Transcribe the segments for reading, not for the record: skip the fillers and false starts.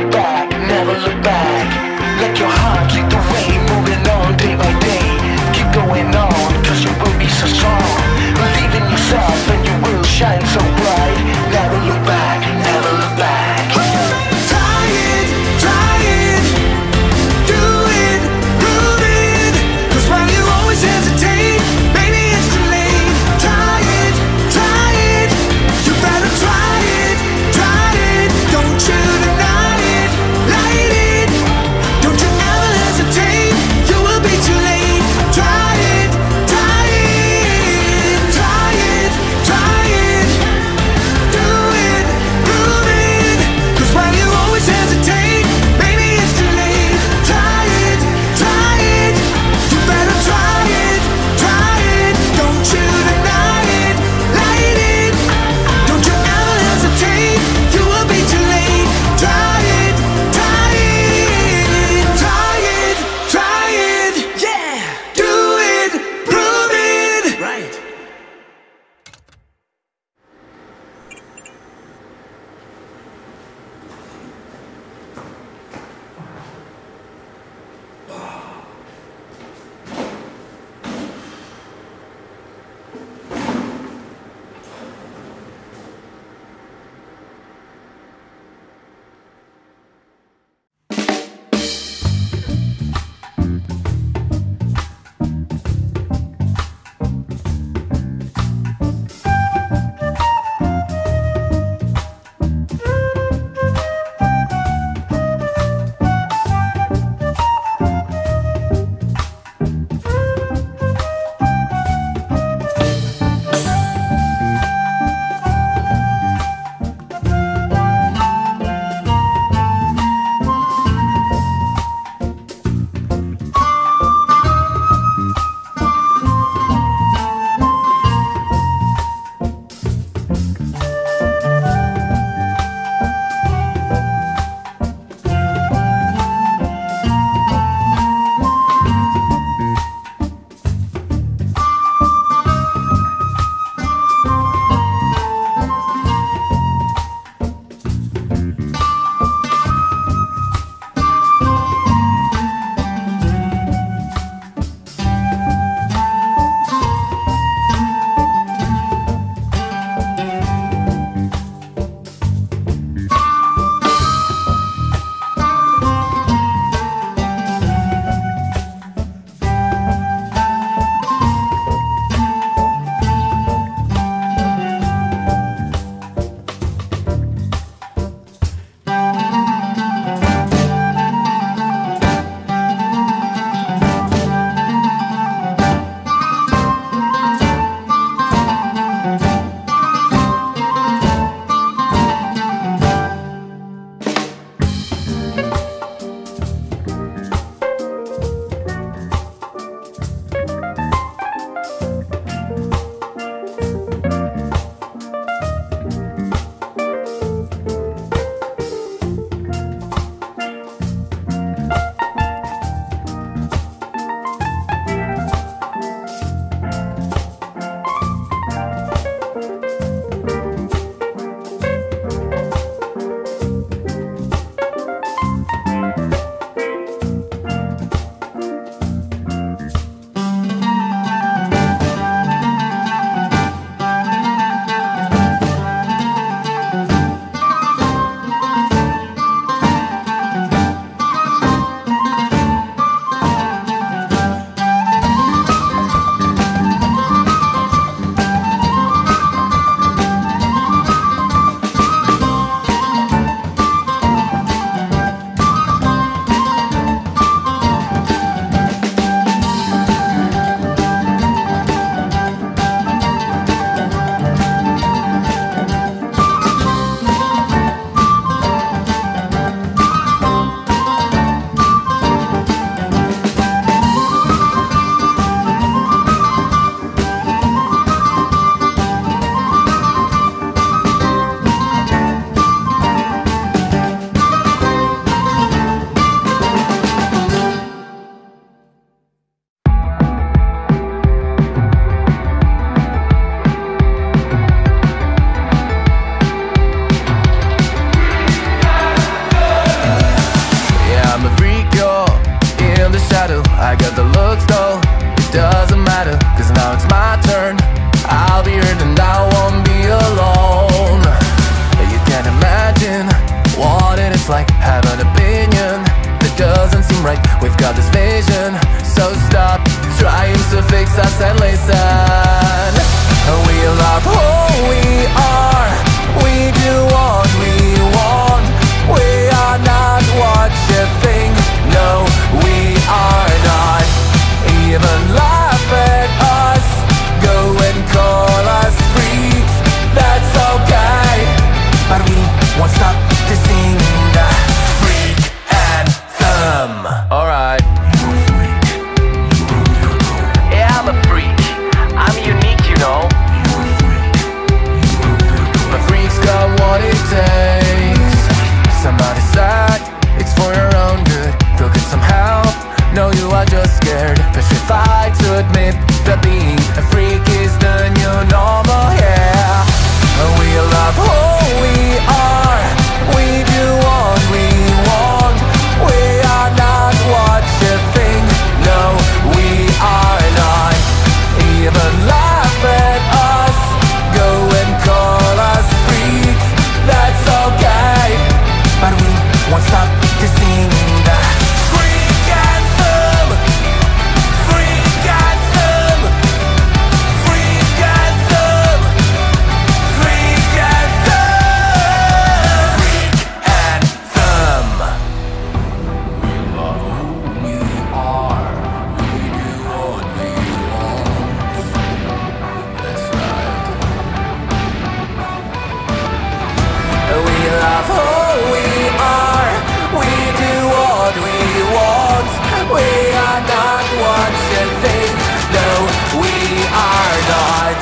look back, never look back. Let your heart lead the way, moving on day by day. Keep going on, cause you will be so strong. Believe in yourself and you will shine so bright. Never look back, never look back. Try it, do it, prove it. Cause while you always hesitate, maybe it's too late. Try it, you better try it. Don't you deny it, light it. Don't you ever hesitate, you will be too late. Try it, do it, just like have an opinion that doesn't seem right. We've got this vision, so stop trying to fix us and listen. We love who we are, we do what we want. We are not what you think, no, we are not. Even laugh at us, go and call us freaks, that's okay. But we won't stop to sing the freak anthem. Alright. Yeah, I'm a freak. I'm unique, you know. But freaks got what it takes. Somebody said it's for your own good. Go get some help. No, you are just scared. Petrified to admit that being a freak is the new normal, yeah. We love who we are, we do what we want. We are not what you think, no, we are not. Even laugh at us, go and call us freaks, that's okay. But we won't stop to sing the freak anthem. Freak anthem. Freak anthem. Freak anthem. Freak anthem. We love who we are, we do what we want. That's right. We love who we are, we do what we want. We are not what you think, no, we are not.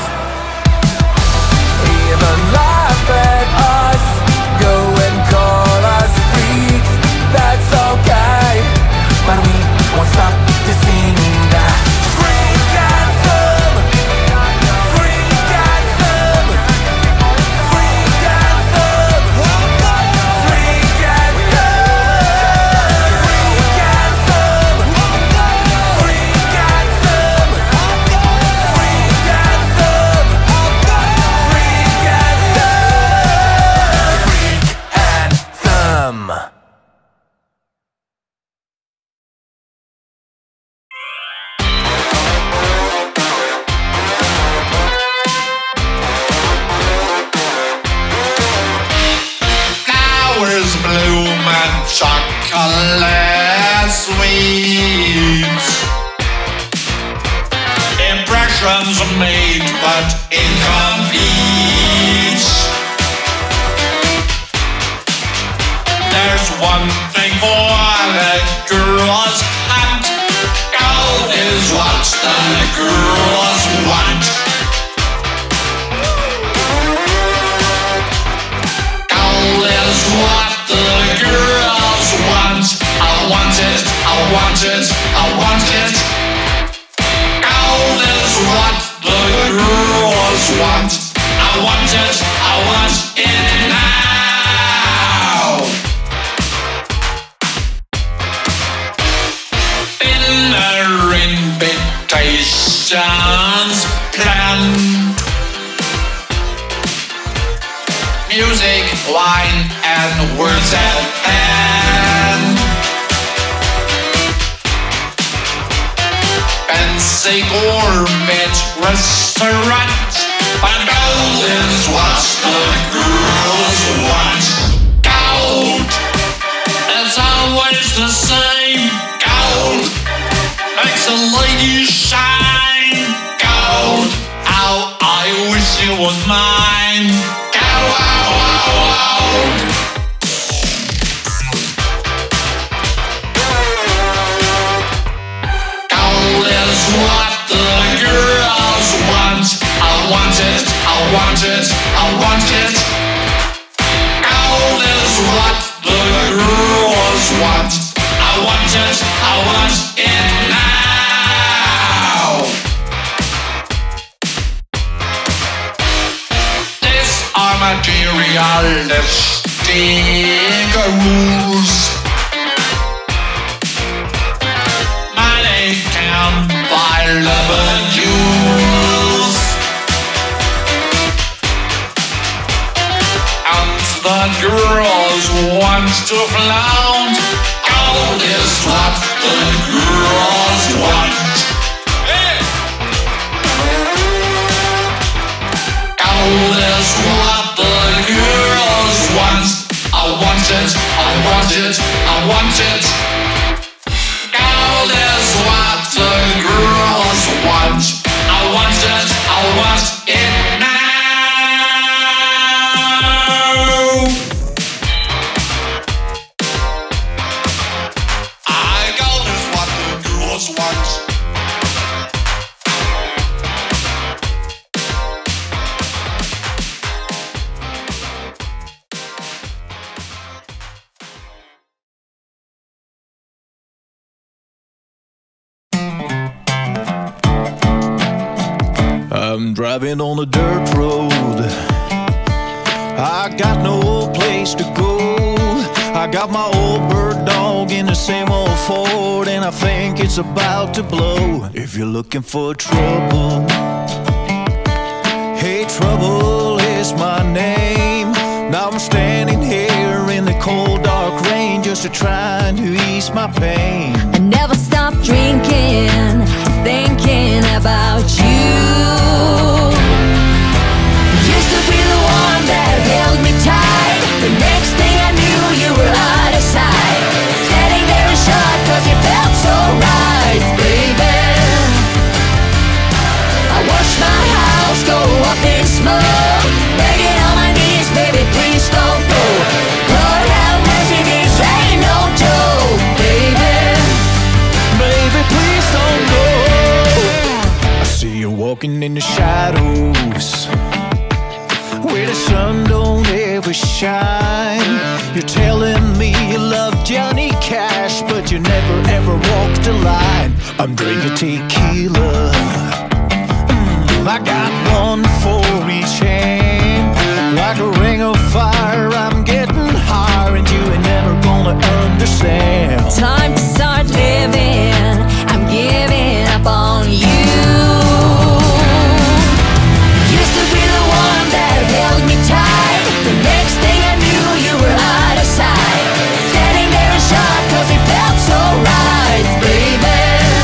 Even laugh at us, go and call us freaks, that's okay. But we won't stop to sing the freak anthem. Freak anthem. Freak anthem. Freak anthem. Freak anthem. Freak anthem. Freak anthem. Freak anthem. Freak anthem. Flowers bloom and chocolate sweets. Impressions made but incomplete. There's one thing for the girls hunt. Gold is what the girls want. Gold is what the girls want. I want it, I want it, I want it. Gold is what the girls want. I want it, I want it now. Dinner invitations planned. Music, wine, and words at hand. Fancy gourmet restaurant. But gold is what the girls want. Gold is always the same. Gold makes a lady shine. Gold, how I wish it was mine. Gold is what the girls want. I want it, I want it, I want it. Gold is what the girls want. I want it, I want it now. These are materialistic rules. Money can buy love and jewels. And the girls want to to flaunt. Gold is what the girls want. Hey! Gold is what the girls want. I want it, I want it, I want it. Gold is what the girls want. I want it, I want it now. Gold is what the girls want. I'm driving on a dirt road. I got no place to go. I got my old bird dog in the same old Ford, and I think it's about to blow. If you're looking for trouble, hey, trouble is my name. Now I'm standing here in the cold dark rain, just to try to ease my pain. I never stop drinking, thinking about you. Used to be the one that held me tight. The next thing I knew, you were out of sight. Standing there in shock, cause it felt so right, baby. I watched my house go up in smoke, begging on my knees, baby, please don't go. Lord have mercy, this ain't no joke, baby. Baby, please don't go. I see you walking in the shadows, where the sun don't ever shine. You're telling me you love Johnny Cash, but you never ever walked the line. I'm drinking tequila, I got one for each hand. Like a ring of fire, I'm getting higher, and you ain't never gonna understand. Time to start living, I'm giving up on you. Used to be the one that held me tight. The next thing I knew, you were out of sight. Standing there in shock, cause it felt so right, baby.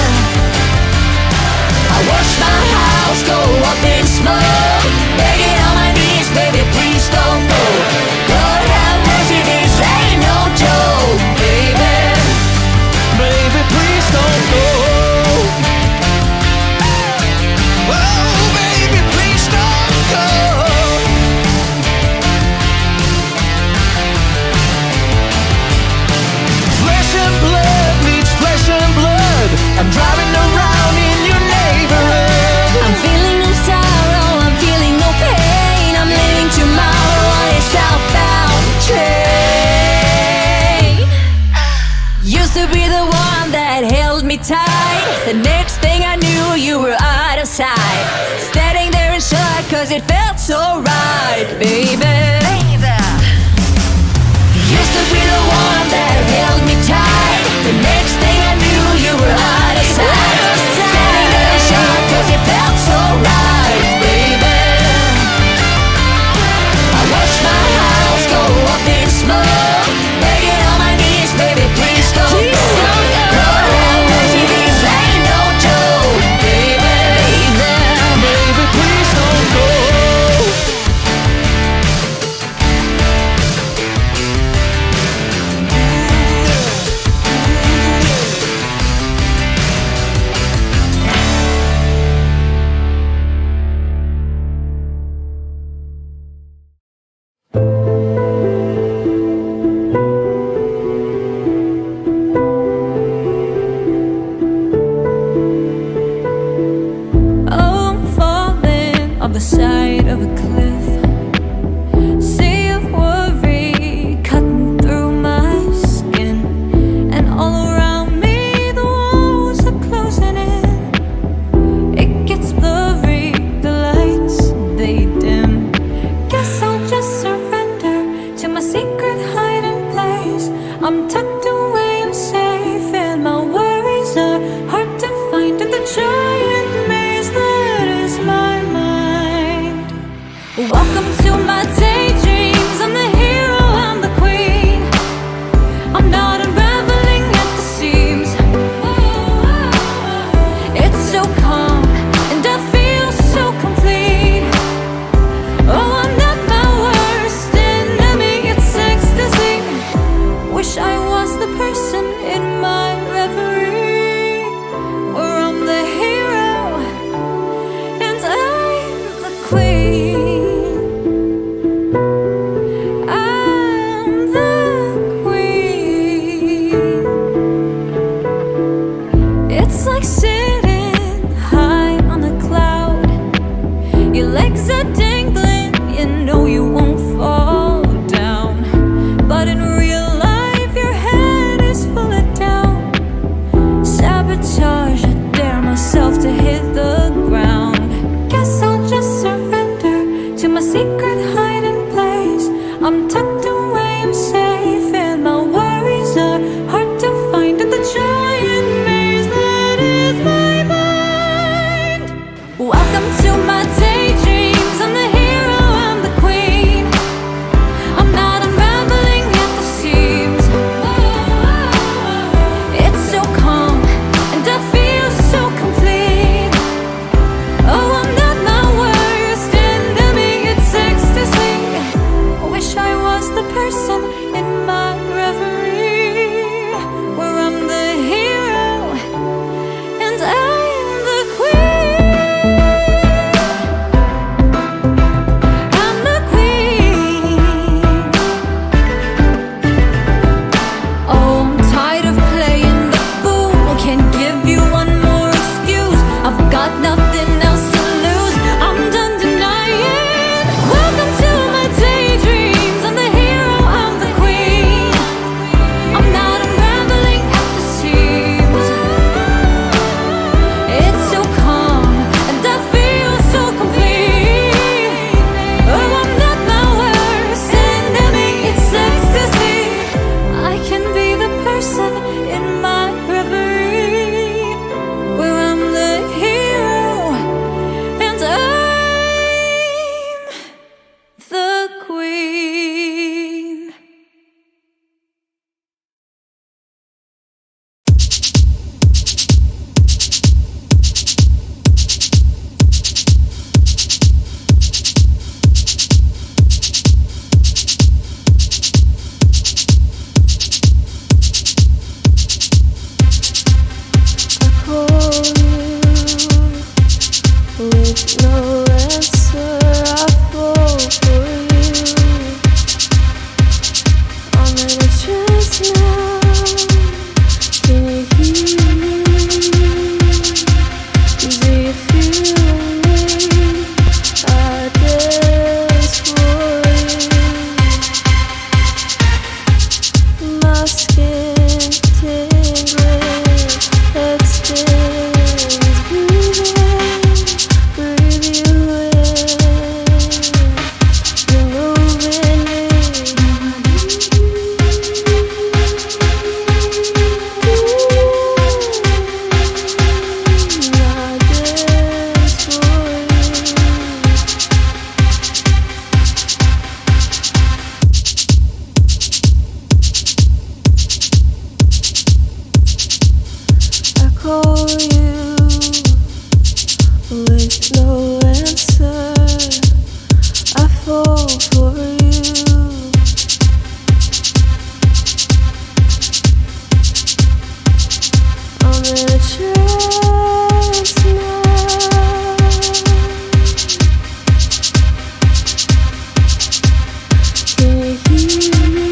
I watched my house go up in smoke, begging on my knees, baby, please don't go. Lord have mercy, this ain't no joke, baby. Baby, please don't go. Oh, baby, please don't go. Flesh and blood meets flesh and blood. I'm driving around in your neighborhood. I'm feeling no sorrow, I'm feeling no pain. I'm leaving tomorrow on a southbound train. Used to be the one that held me tight. The next thing I knew, you were out of sight. Standing there in shock, cause it felt so right, baby. Used to be the one that held me tight. The next thing I knew, you were out of sight. Standing there in shock, cause it felt so right, baby. I watched my house go up in smoke, begging on my knees, baby, please don't go. Lord have mercy, this ain't no joke, baby. Baby, please don't go. was the person in my reverie, where I'm the hero and I'm the queen. I'm the queen. It's like sitting high on a cloud. Your legs are dangling, you know you won't fall down. But in real life, your head is full of doubt. Sabotage, I dare myself to hit the ground. Guess I'll just surrender to my secret hiding place. I'm tucked away, I'm safe, and my worries are hard to find in the giant maze that is my mind. Welcome to my daydreams. I'm the hero, I'm the queen. I'm not unraveling at the seams. It's so calm and I feel so complete. Oh, I'm not my worst enemy, it's ecstasy. I wish I was the person in my reverie, where I'm the hero and I'm the queen. I'm the queen. Oh, I'm tired of playing the fool. Can't give you one more excuse. I've got nothing else to lose. I'm done denying. Welcome to my daydreams. I'm the hero, I'm the queen. I'm not unraveling at the seams. It's so calm and I feel so complete. Oh, I'm not my worst enemy, it's ecstasy. I can be the person in my reverie, where I'm the hero and I'm the queen. With no answer, I fall for you. I'm in a trance now. Can you hear me? Do you feel me? I dance for you. My skin tingling, it stings, breathe you in. You're moving me. I dance for you. I call you with no answer. I fall for you. I'm in a trance now. Can you hear me?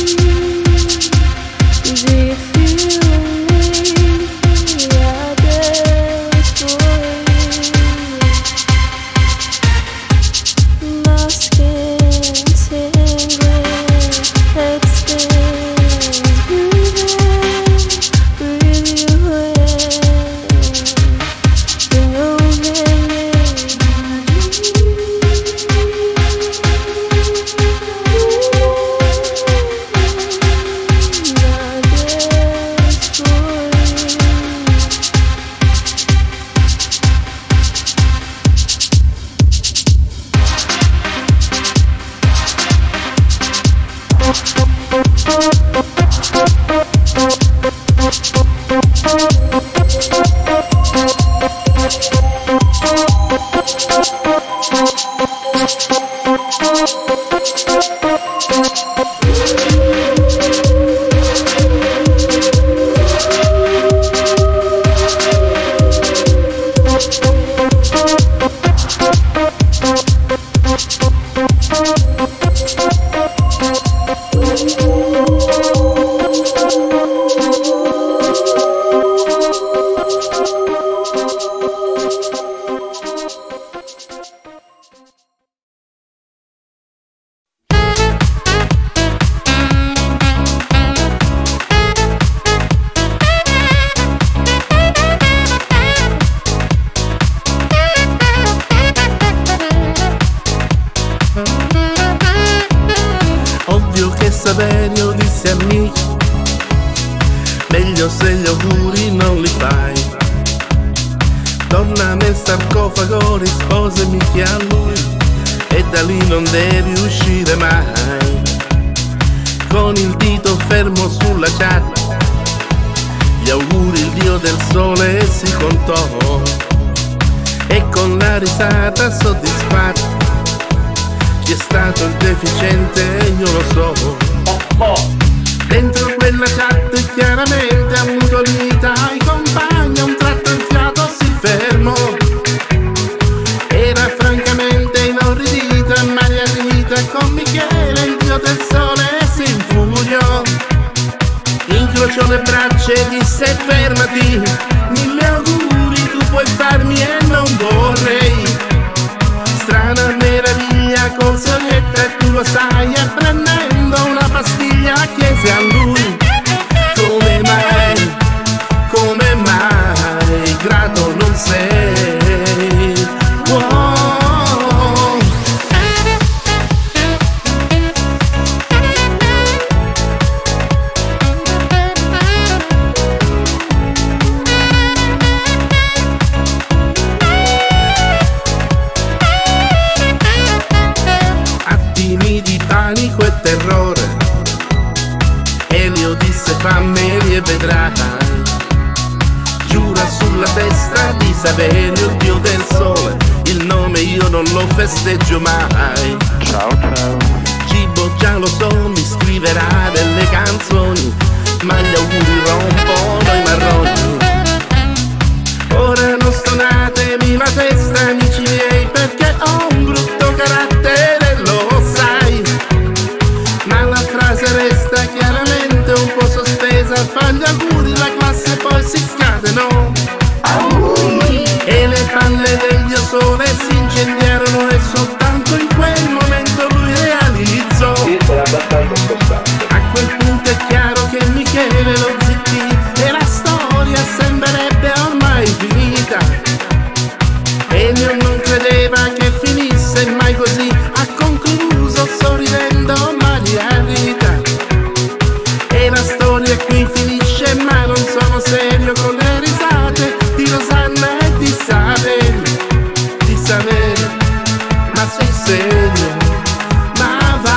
Do you feel me? I dance for you. My skin tingling, it stings, breathe you in. You're moving me. I dance meglio se gli auguri non li fai. Torna nel sarcofago, risposami che a lui, e da lì non devi uscire mai. Con il dito fermo sulla chat, gli auguri il dio del sole si contò, e con la risata soddisfatta, chi è stato il deficiente io lo so. Dentro quella chat chiaramente ha avuto l'unità, i compagni a un tratto il fiato si fermò. Era francamente inorridita Maria Rita, con Michele il dio del sole si infuriò. Incrociò le braccia e disse fermati, mille auguri tu puoi farmi e non vorrei. Strana meraviglia con Solietta e tu lo sai, e prendendo una pastiglia chiese a lui come mai grato non sei. Wow. Panico e terrore, Elio disse fammeli e vedrai. Giura sulla testa di Saverio, il dio del sole, il nome io non lo festeggio mai. Ciao ciao. Cibo già lo so, mi scriverà delle canzoni, ma gli auguri rompono i marroni. Ora non stonatemi la testa amici miei, perché ho un brutto carattere, lo sai. Ma la frase resta chiaramente un po' sospesa, fa gli auguri la classe poi si scatenò. E le palle del dio sole si incendiarono, e soltanto in quel momento lui realizzò. A quel punto è chiaro che Michele lo zittì, e la storia sembrerebbe ormai finita. Elio non credeva che finisse mai così, ha concluso sorridendo Maria Rita. E la storia qui finisce, ma non sono serio con le risate di Rosanna e di Saverio, ma sul serio, ma va.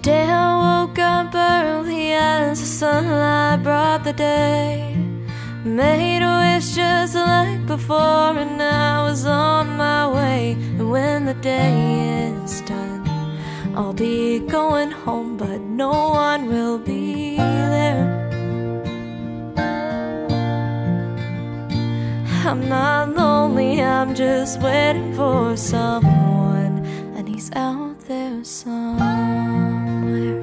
Today I woke up early as the sunlight brought the day. Made a wish just like before, and I was on my way. And when the day is done, I'll be going home, but no one will be there. I'm not lonely, I'm just waiting for someone, and he's out there somewhere.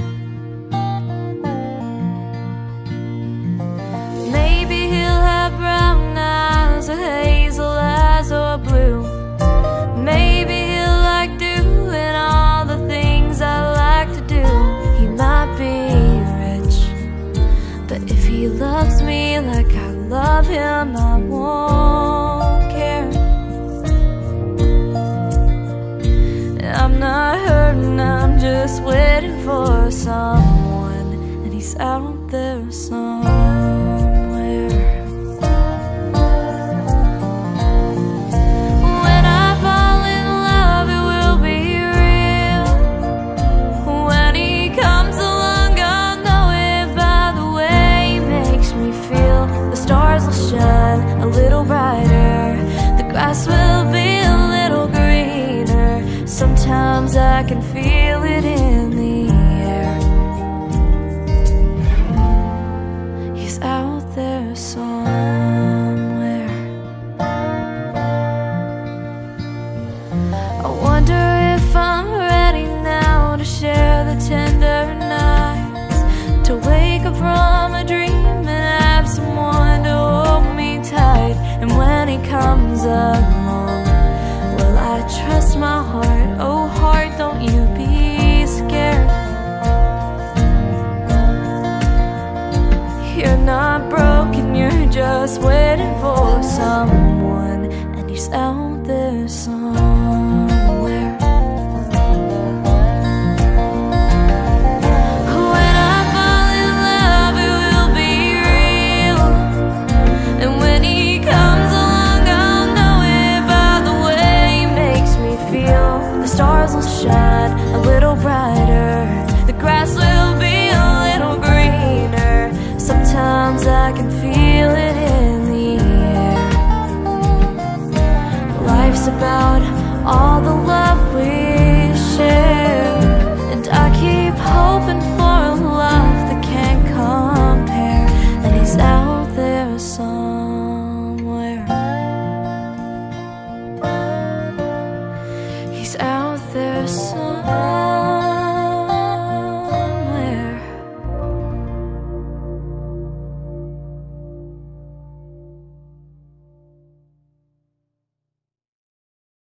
Maybe he'll have brown eyes or hazel eyes or blue. Maybe he'll like doing all the things I like to do. He might be rich, but if he loves me like I love him, I won't care. I'm not hurting, I'm just waiting for someone, and he's out there somewhere. When I fall in love, it will be real. When he comes along, I'll know it by the way he makes me feel. The stars will shine a little brighter, the grass will be a little greener. Sometimes I can feel it in the air. He's out there somewhere. I wonder if I'm ready now to share the tender nights, to wake up from a dream and have someone to hold me tight. And when he comes along, will I trust my heart? Oh heart, don't you be scared. You're not broken, you're just waiting for someone, and he's out there somewhere. When I fall in love, it will be real. And when he comes along, I'll know it by the way he makes me feel. The stars will shine a little brighter, the grass will be a little greener. Sometimes I can feel it in the air. Life's about all the love we share, and I keep hoping for a love that can't compare. And he's out there somewhere. He's out there somewhere.